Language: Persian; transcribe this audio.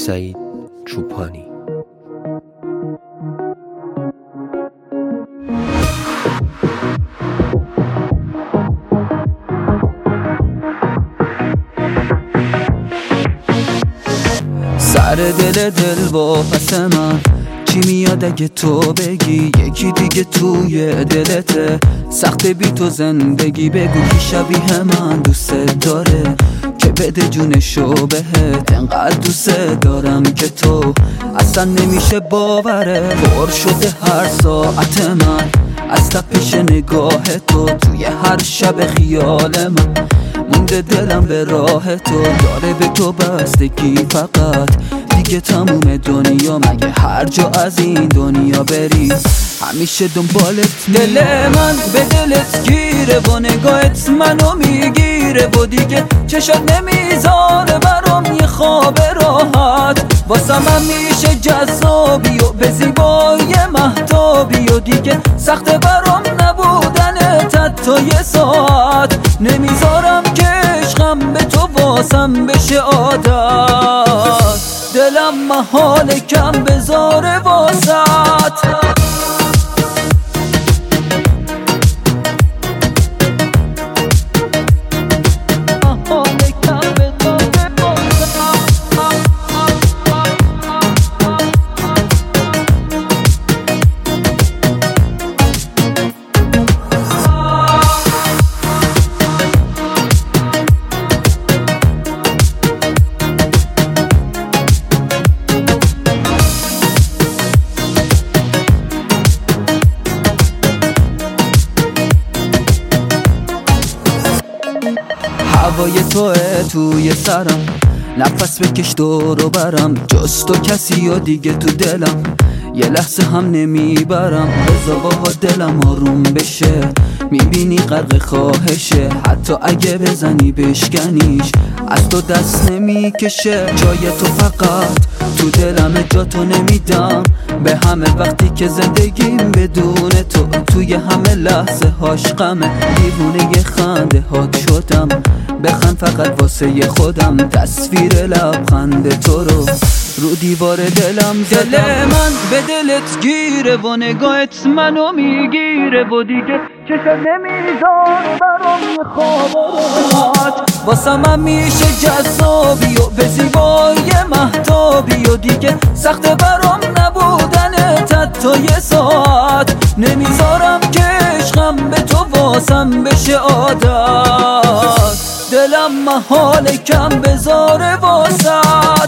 سعید چوپانی. سر دل واپس من چی میاد اگه تو بگی یکی دیگه توی دلته، سخت بی تو زندگی، بگو کی شبیه من دوست داره که بده جونشو بهت، انقدر دوست دارم که تو اصلا نمیشه باوره، پر شده هر ساعت من از تپش نگاه تو، توی هر شب خیال من مونده دلم به راه تو، داره به تو بستگی فقط دیگه تموم دنیا، مگه هر جا از این دنیا بری همیشه دنبالت دل من به دلت گیره و نگاهت منو میگیره و دیگه چشات نمیذاره برام یه خواب راحت، واسم همیشه جذابی و به زیبایی مهتابی و دیگه سخت برام نبودنت حتی یه ساعت، نمیذارم که عشقم به تو واسم بشه عادت، دلم محال کم بذاره واسط. هوای توه توی سرم، نفس بکش دورو برم، جز تو کسی و دیگه تو دلم یه لحظه هم نمیبرم، بذار با دلم آروم بشه، میبینی غرق خواهشه، حتی اگه بزنی بشکنیش از تو دست نمیکشه، جای تو فقط تو دلم، جا تو نمیدم به همه، وقتی که زندگیم بدون تو توی همه لحظه هاش غمه، دیوونه یه خنده هات شدم، بخند فقط واسه خودم، تصویر لبخند تو رو دیوار دلم زدم، دل من به دلت گیره و نگاهت منو میگیره و دیگه چشم نمیذاره برام یه خواب راحت، واسم همیشه جذابی و به زیبایی مهتابی و دیگه سخت برام نبودنت حتی یه ساعت، نمیذارم که عشقم به تو واسم بشه عادت، دلم محال کم بذاره واسط.